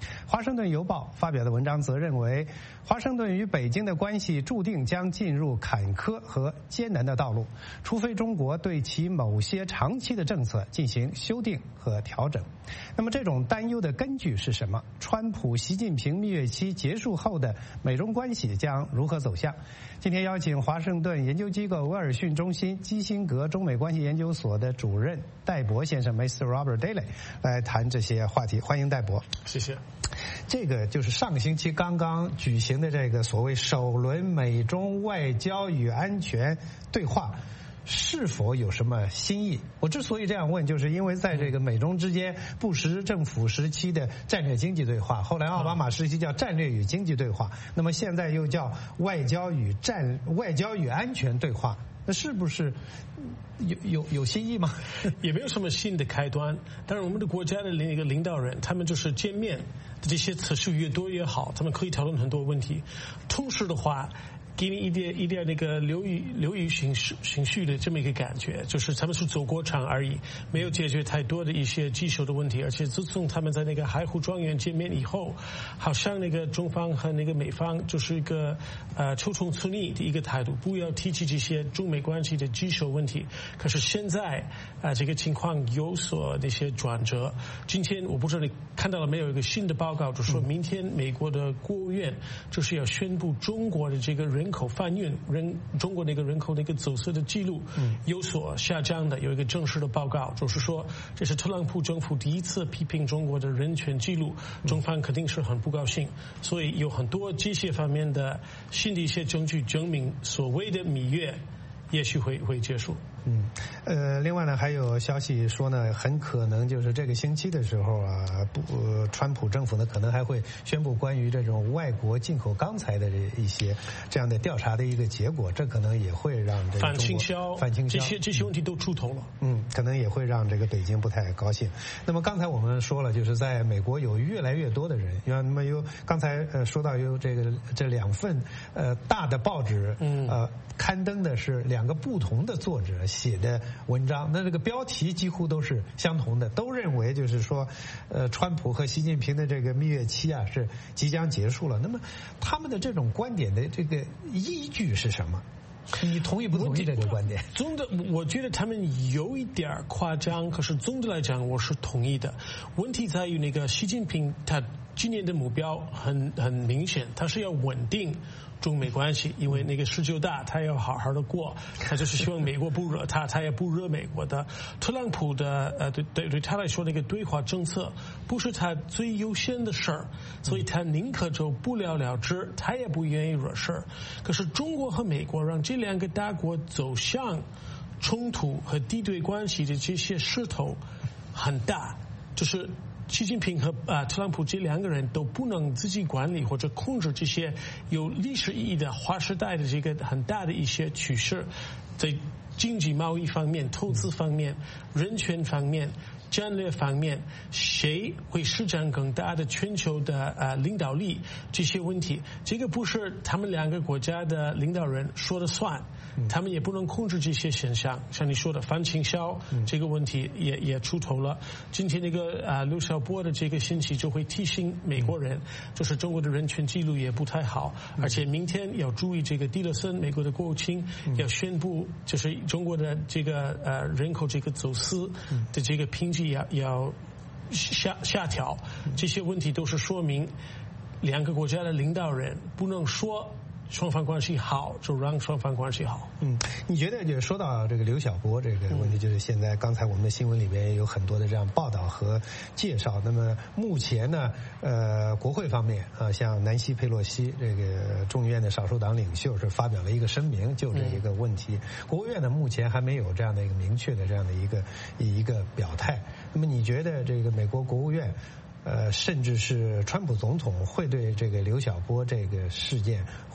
华盛顿邮报发表的文章则认为，华盛顿与北京的关系注定将进入坎坷和艰难的道路，除非中国对其某些长期的政策进行修订和调整。那么这种担忧的根据是什么？川普、习近平蜜月期结束后的美中关系将如何走向？今天邀请华盛顿研究机构威尔逊中心基辛格中美关系研究所的主任戴博先生 Mr. Robert Daly 来谈这些话题。欢迎戴博。 谢谢。 这个就是上个星期刚刚举行的这个所谓首轮美中外交与安全对话，是否有什么新意？我之所以这样问，就是因为在这个美中之间布什政府时期的战略经济对话，后来奥巴马时期叫战略与经济对话，那么现在又叫外交与安全对话，那是不是有新意吗？ 也没有什么新的开端。当然，我们的国家的那个领导人，他们就是见面的这些次数越多越好，他们可以讨论很多问题。同时的话，给你一点那个流于情绪的这么一个感觉，就是他们是走过场而已，没有解决太多的一些棘手的问题。而且自从他们在那个海湖庄园见面以后，好像那个中方和那个美方就是一个求同存异的一个态度，不要提起这些中美关系的棘手问题。可是现在这个情况有所那些转折。今天我不知道你看到了没有，一个新的报告，就说明天美国的国务院就是要宣布中国的这个人口贩运，中国那个人口那个走私的记录有所下降的，有一个正式的报告，就是说这是特朗普政府第一次批评中国的人权记录，中方肯定是很不高兴。所以有很多这些方面的新的一些证据证明，所谓的蜜月也许会结束。 另外呢，还有消息说呢，很可能就是这个星期的时候啊，川普政府呢可能还会宣布关于这种外国进口钢材的一些这样的调查的一个结果，这可能也会让这个反倾销这些问题都出头了。 可能也会让这个北京不太高兴。那么刚才我们说了，就是在美国有越来越多的人，那么刚才说到有这两份大的报纸刊登的是两个不同的作者写的文章，那这个标题几乎都是相同的，都认为就是说川普和习近平的这个蜜月期啊是即将结束了。那么他们的这种观点的这个依据是什么？你同意不同意这个观点？ 我觉得他们有一点夸张，可是总的来讲我是同意的。问题在于那个习近平他今年的目标很明显，他是要稳定中美关系，因为那个19大他要好好的过，他就是希望美国不惹他，他也不惹美国的。特朗普的对他来说，那个对华政策不是他最优先的事儿，所以他宁可就不了了之，他也不愿意惹事儿。可是中国和美国让这两个大国走向冲突和敌对关系的这些势头很大，就是习近平和特朗普这两个人都不能自己管理或者控制这些有历史意义的划时代的这个很大的一些趋势，在经济贸易方面、投资方面、人权方面、战略方面，谁会施展更大的全球的领导力，这些问题，这个不是他们两个国家的领导人说了算，他们也不能控制这些现象。像你说的反倾销这个问题也出头了。今天那个刘晓波的这个信息就会提醒美国人，就是中国的人权记录也不太好，而且明天要注意这个蒂勒森美国的国务卿要宣布，就是中国的这个人口这个走私的这个评级要下调，这些问题都是说明两个国家的领导人不能说双方关系好就让双方关系好。 你觉得就说到这个刘晓波这个问题，就是现在刚才我们的新闻里边有很多的这样报道和介绍。那么目前呢，国会方面像南希佩洛西这个众议院的少数党领袖是发表了一个声明，就这一个问题。国务院呢目前还没有这样的一个明确的这样的一个表态。那么你觉得这个美国国务院甚至是川普总统会对这个刘晓波这个事件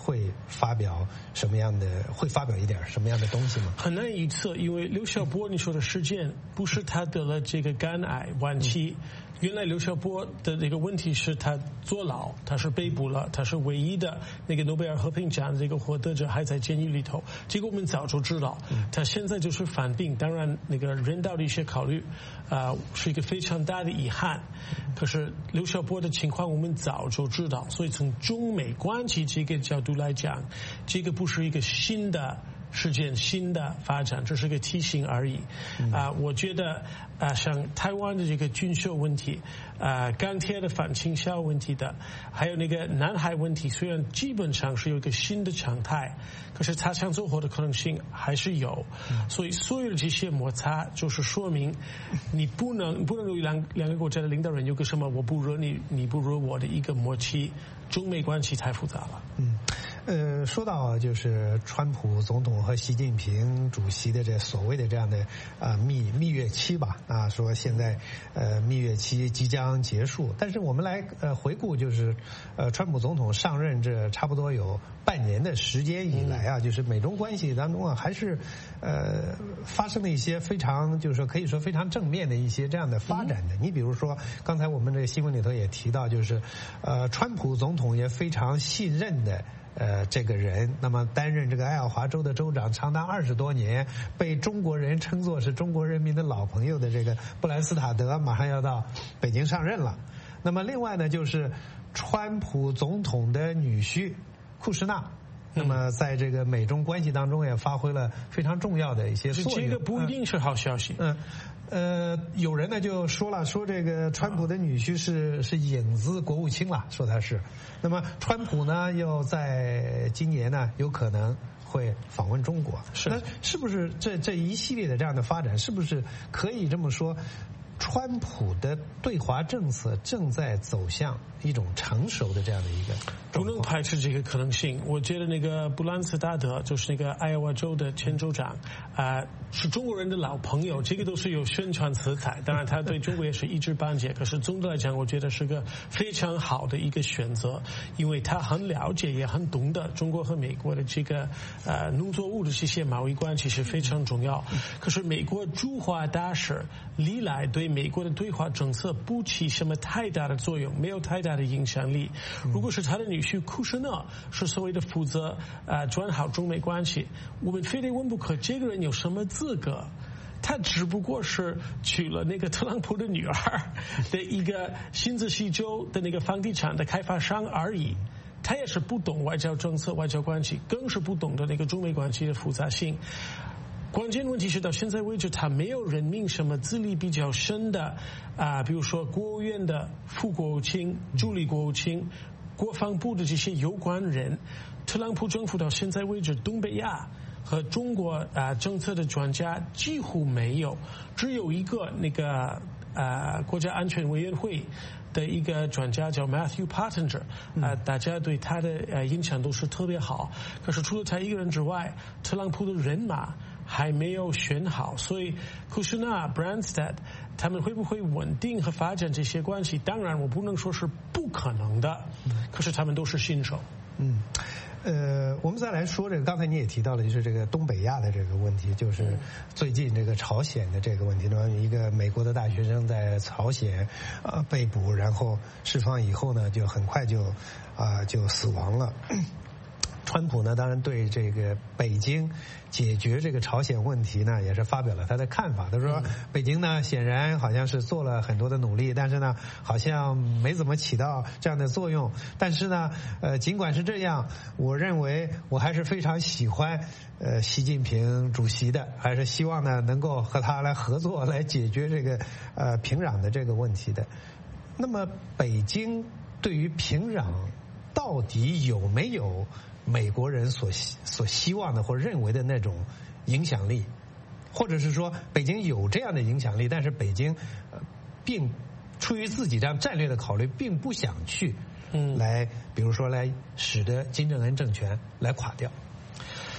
会发表一点什么样的东西吗？ 很难预测，因为刘晓波你说的事件不是他得了这个肝癌晚期。原来刘晓波的那个问题是他坐牢，他是被捕了，他是唯一的那个诺贝尔和平奖这个获得者还在监狱里头。这个我们早就知道，他现在就是犯病，当然那个人道的一些考虑，是一个非常大的遗憾。可是刘晓波的情况我们早就知道，所以从中美关系这个角度来讲，这个不是一个新的事件、新的发展，这是个提醒而已。我觉得像台湾的这个军售问题，钢铁的反倾销问题的，还有那个南海问题，虽然基本上是有一个新的常态，可是擦枪走火的可能性还是有。所以所有的这些摩擦，就是说明你不能有两个国家的领导人有个什么我不惹你，你不惹我的一个默契，中美关系太复杂了。 说到就是川普总统和习近平主席的这所谓的这样的蜜月期吧，说现在蜜月期即将结束，但是我们来回顾就是川普总统上任这差不多有半年的时间以来就是美中关系当中还是发生了一些非常就是说可以说非常正面的一些这样的发展的。你比如说刚才我们这个新闻里头也提到，就是川普总统也非常信任的这个人，那么担任这个爱奥华州的州长长达20多年，被中国人称作是中国人民的老朋友的这个布兰斯塔德马上要到北京上任了。那么另外呢，就是川普总统的女婿库什纳，那么在这个美中关系当中也发挥了非常重要的一些作用。 这个不一定是好消息。 有人呢就说了，说这个川普的女婿是影子国务卿了，说他是。那么川普呢又在今年呢有可能会访问中国，那是不是这一系列的这样的发展，是不是可以这么说，川普的对华政策正在走向一种成熟的这样的一个？ 不能排斥这个可能性。我觉得那个布兰斯达德就是那个爱奥华州的前州长，是中国人的老朋友，这个都是有宣传色彩。当然，他对中国也是一知半解。可是总的来讲，我觉得是个非常好的一个选择，因为他很了解，也很懂得中国和美国的这个农作物的这些贸易关系是非常重要。可是美国驻华大使历来对美国的对华政策不起什么太大的作用，没有太大的影响力。如果是他的女婿库什纳是所谓的负责转好中美关系，我们非得问不可，这个人有什么资格？他只不过是娶了那个特朗普的女儿的一个新泽西州的那个房地产的开发商而已。他也是不懂外交政策、外交关系，更是不懂得那个中美关系的复杂性。关键问题是到现在为止，他没有任命什么资历比较深的比如说国务院的副国务卿、助理国务卿、国防部的这些有关人。特朗普政府到现在为止，东北亚和中国政策的专家几乎没有，只有一个那个国家安全委员会的一个专家叫 Matthew Pottinger， 大家对他的印象都是特别好。可是除了他一个人之外，特朗普的人马还没有选好，所以库什纳、Branstad 他们会不会稳定和发展这些关系？当然，我不能说是不可能的，可是他们都是新手。 我们再来说这个，刚才你也提到了，就是这个东北亚的这个问题，就是最近这个朝鲜的这个问题呢，一个美国的大学生在朝鲜被捕，然后释放以后呢，就很快就死亡了。川普呢，当然对这个北京解决这个朝鲜问题呢，也是发表了他的看法。他说，北京呢显然好像是做了很多的努力，但是呢，好像没怎么起到这样的作用。但是呢，尽管是这样，我认为我还是非常喜欢习近平主席的，还是希望呢能够和他来合作，来解决这个平壤的这个问题的。那么，北京对于平壤到底有没有美国人所希望的或认为的那种影响力，或者是说北京有这样的影响力，但是北京并出于自己这样战略的考虑，并不想去来比如说来使得金正恩政权来垮掉。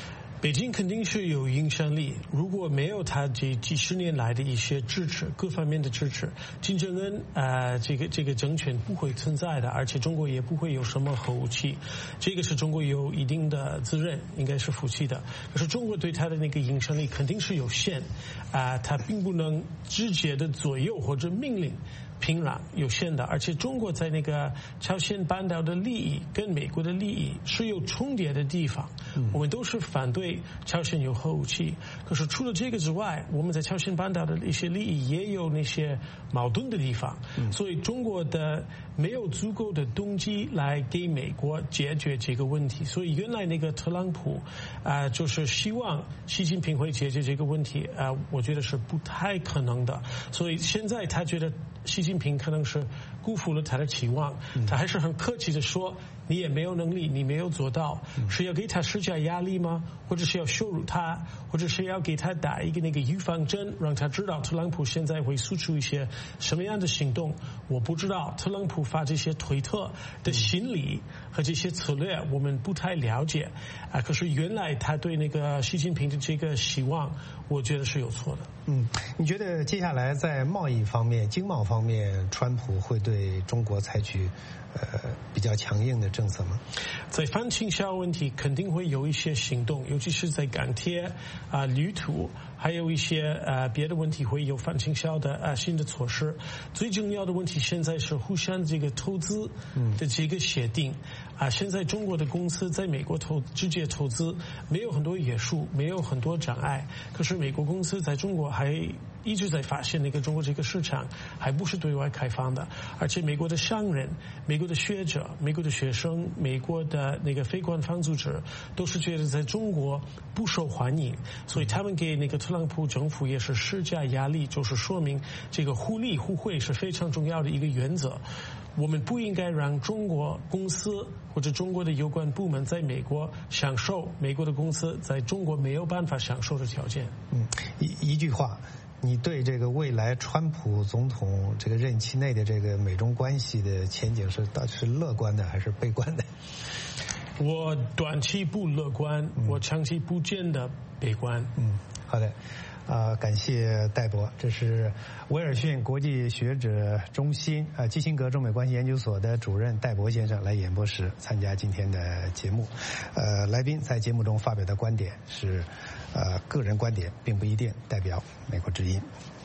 北京肯定是有影响力，如果没有他这几十年来的一些支持，各方面的支持，金正恩这个政权不会存在的，而且中国也不会有什么核武器，这个是中国有一定的责任，应该是负起的。可是中国对他的那个影响力肯定是有限，他并不能直接的左右或者命令。平壤有限的，而且中国在那个朝鲜半岛的利益跟美国的利益是有重叠的地方，我们都是反对朝鲜有核武器。可是除了这个之外，我们在朝鲜半岛的一些利益也有那些矛盾的地方，所以中国的没有足够的动机来给美国解决这个问题。所以原来那个特朗普就是希望习近平会解决这个问题，我觉得是不太可能的。所以现在他觉得习近平可能是辜负了他的期望，他还是很客气的说你也没有能力，你没有做到，是要给他施加压力吗？或者是要羞辱他，或者是要给他打一个那个预防针，让他知道特朗普现在会输出一些什么样的行动？我不知道特朗普发这些推特的心理和这些策略我们不太了解可是原来他对那个习近平的这个希望我觉得是有错的。 你觉得接下来在贸易方面、经贸方面，川普会对中国采取比较强硬的政策吗？ 在反倾销问题肯定会有一些行动，尤其是在钢铁铝土还有一些别的问题会有反倾销的新的措施。最重要的问题现在是互相这个投资的这个协定现在中国的公司在美国直接投资没有很多约束，没有很多障碍，可是美国公司在中国还一直在发现那个中国这个市场还不是对外开放的，而且美国的商人、美国的学者、美国的学生、美国的那个非官方组织都是觉得在中国不受欢迎，所以他们给那个特朗普政府也是施加压力，就是说明这个互利互惠是非常重要的一个原则。我们不应该让中国公司或者中国的有关部门在美国享受美国的公司在中国没有办法享受的条件。 一句话，你对这个未来川普总统这个任期内的这个美中关系的前景是乐观的还是悲观的？ 我短期不乐观，我长期不见得悲观。 好的。感谢戴博，这是威尔逊国际学者中心基辛格中美关系研究所的主任戴博先生来演播室参加今天的节目。来宾在节目中发表的观点是个人观点，并不一定代表美国之音。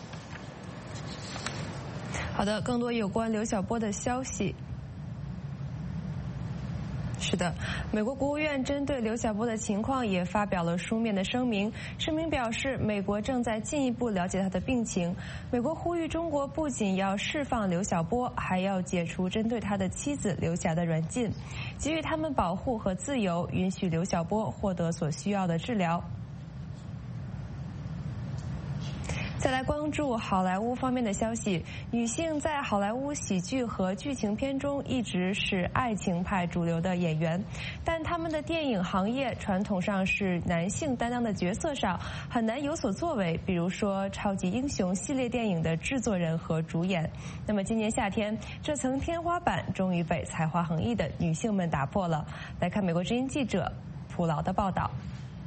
好的，更多有关刘晓波的消息。是的，美国国务院针对刘晓波的情况也发表了书面的声明。声明表示，美国正在进一步了解他的病情。美国呼吁中国不仅要释放刘晓波，还要解除针对他的妻子留下的软禁，给予他们保护和自由，允许刘晓波获得所需要的治疗。再来关注好莱坞方面的消息，女性在好莱坞喜剧和剧情片中一直是爱情派主流的演员，但他们的电影行业传统上是男性担当的角色上很难有所作为，比如说超级英雄系列电影的制作人和主演。那么今年夏天，这层天花板终于被才华横溢的女性们打破了。来看美国之音记者蒲劳的报道。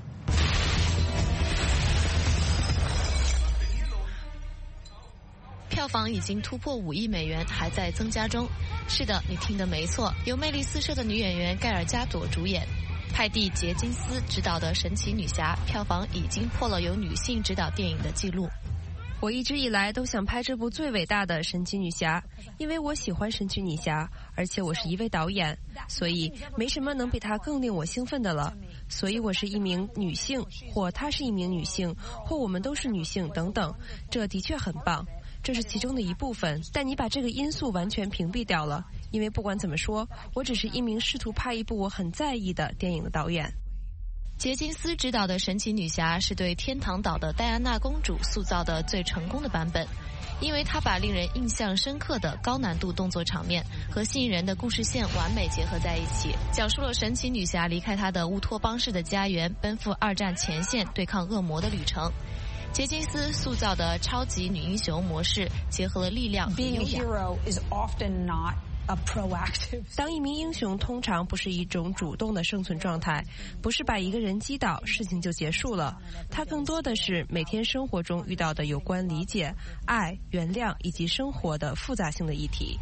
票房已经突破5亿美元，还在增加中。是的，你听得没错，由魅力四射的女演员盖尔加朵主演，派蒂·杰金斯执导的神奇女侠票房已经破了由女性执导电影的记录。 我一直以来都想拍这部最伟大的神奇女侠，因为我喜欢神奇女侠，而且我是一位导演，所以没什么能比她更令我兴奋的了。所以我是一名女性，或她是一名女性，或我们都是女性等等，这的确很棒。这是其中的一部分，但你把这个因素完全屏蔽掉了，因为不管怎么说，我只是一名试图拍一部我很在意的电影的导演。 杰金斯执导的神奇女侠是对天堂岛的戴安娜公主塑造的最成功的版本，因为她把令人印象深刻的高难度动作场面和吸引人的故事线完美结合在一起，讲述了神奇女侠离开她的乌托邦式的家园，奔赴2战前线对抗恶魔的旅程。杰金斯塑造的超级女英雄模式结合了力量和优雅。 当一名英雄通常不是一种主动的生存状态，不是把一个人击倒，事情就结束了。它更多的是每天生活中遇到的有关理解、爱、原谅以及生活的复杂性的议题。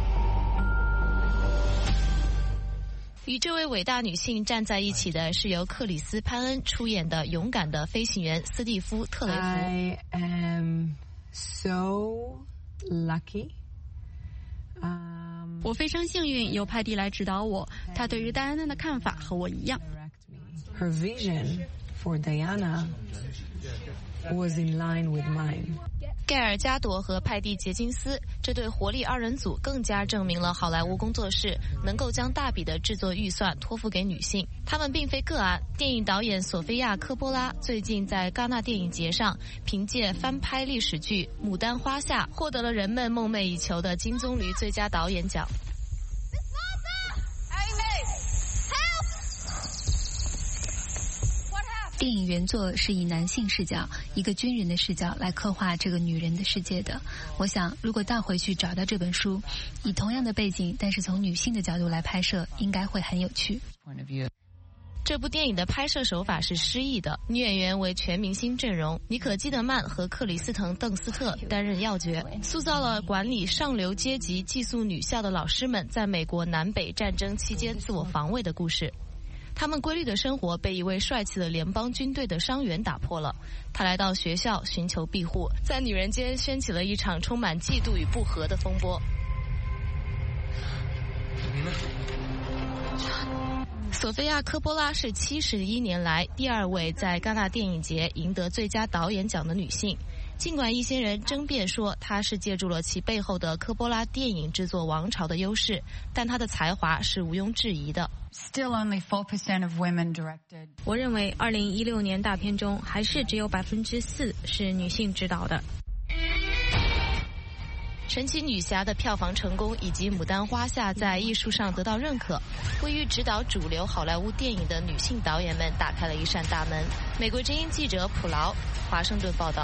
与这位伟大女性站在一起的是由克里斯·潘恩出演的勇敢的飞行员斯蒂夫·特雷弗。 I am so lucky. 我非常幸运有派蒂来指导我，他对于戴安娜的看法和我一样。 Her vision for Diana was in line with mine. 盖尔加朵和派蒂杰金斯这对活力二人组更加证明了好莱坞工作室能够将大笔的制作预算托付给女性。他们并非个案。电影导演索菲亚·科波拉最近在戛纳电影节上凭借翻拍历史剧《牡丹花下》获得了人们梦寐以求的金棕榈最佳导演奖。 电影原作是以男性视角，一个军人的视角来刻画这个女人的世界的。我想，如果倒回去找到这本书，以同样的背景，但是从女性的角度来拍摄，应该会很有趣。 这部电影的拍摄手法是诗意的，女演员为全明星阵容，妮可基德曼和克里斯滕·邓斯特担任要角，塑造了管理上流阶级寄宿女校的老师们在美国南北战争期间自我防卫的故事。他们规律的生活被一位帅气的联邦军队的伤员打破了。他来到学校寻求庇护，在女人间掀起了一场充满嫉妒与不和的风波。索菲亚·科波拉是71年来第2位在戛纳电影节赢得最佳导演奖的女性。尽管一些人争辩说她是借助了其背后的科波拉电影制作王朝的优势，但她的才华是毋庸置疑的。 我认为2016年大片中还是只有4%是女性执导的。 神奇女侠的票房成功以及牡丹花下在艺术上得到认可，为于指导主流好莱坞电影的女性导演们打开了一扇大门。美国之音记者普劳，华盛顿报道。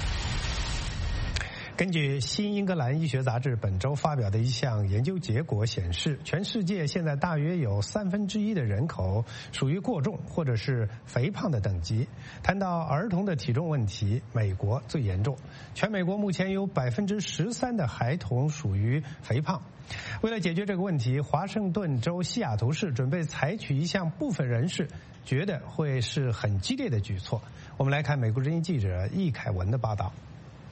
根据《新英格兰医学杂志》本周发表的一项研究结果显示，全世界现在大约有1/3的人口属于过重或者是肥胖的等级。谈到儿童的体重问题，美国最严重，全美国目前有13%的孩童属于肥胖。为了解决这个问题，华盛顿州西雅图市准备采取一项部分人士觉得会是很激烈的举措。我们来看美国之音记者易凯文的报道。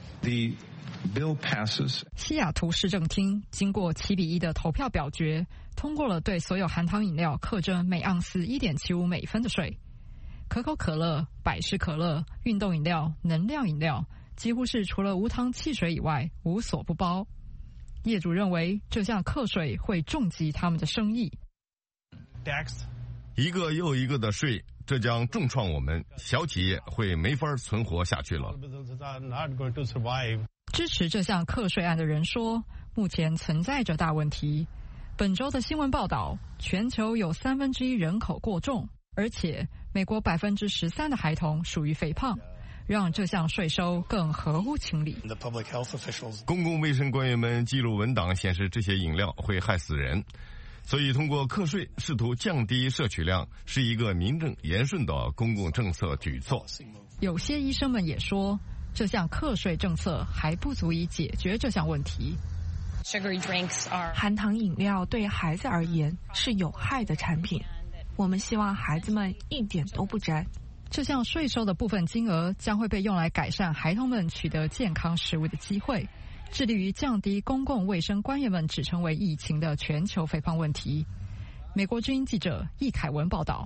西雅图市政厅经过7-1的投票表决，通过了对所有含糖饮料课征每盎司1.75美分的税。可口可乐、百事可乐、运动饮料、能量饮料几乎是除了无糖汽水以外无所不包。业主认为这项课税会重击他们的生意。 一个又一个的税，这将重创我们，小企业会没法存活下去了。 支持这项课税案的人说，目前存在着大问题。本周的新闻报道，全球有1/3人口过重，而且美国13%的孩童属于肥胖，让这项税收更合乎情理。 公共卫生官员们记录文档显示，这些饮料会害死人，所以通过课税试图降低摄取量，是一个名正言顺的公共政策举措。 有些医生们也说，这项课税政策还不足以解决这项问题。 含糖饮料对孩子而言是有害的产品，我们希望孩子们一点都不沾。 这项税收的部分金额将会被用来改善孩童们取得健康食物的机会，致力于降低公共卫生官员们指称为疫情的全球肥胖问题。美国之音记者易凯文报道。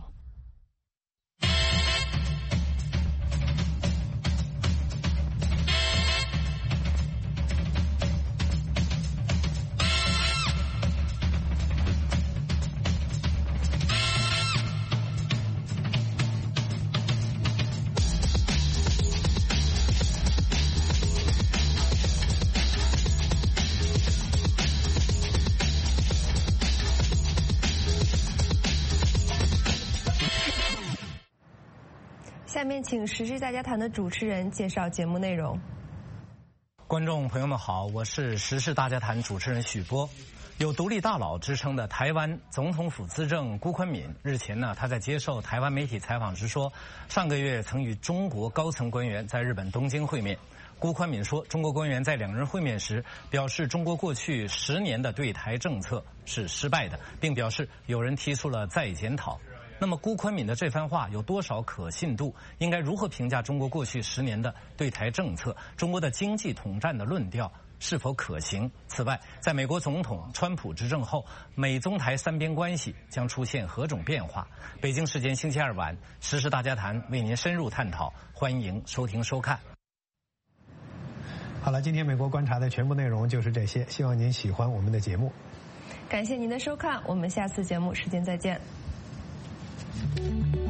下面请时事大家谈的主持人介绍节目内容。 观众朋友们好，我是时事大家谈主持人许波。 有独立大佬之称的台湾总统府资政辜宽敏日前呢，他在接受台湾媒体采访时说，上个月曾与中国高层官员在日本东京会面。辜宽敏说，中国官员在两人会面时表示，中国过去10年的对台政策是失败的，并表示有人提出了再检讨。那么辜宽敏的这番话有多少可信度？应该如何评价中国过去10年的对台政策？中国的经济统战的论调是否可行？此外，在美国总统川普执政后，美中台三边关系将出现何种变化？北京时间星期2晚，时事大家谈为您深入探讨，欢迎收听收看。 好了，今天美国观察的全部内容就是这些，希望您喜欢我们的节目。 感谢您的收看，我们下次节目时间再见。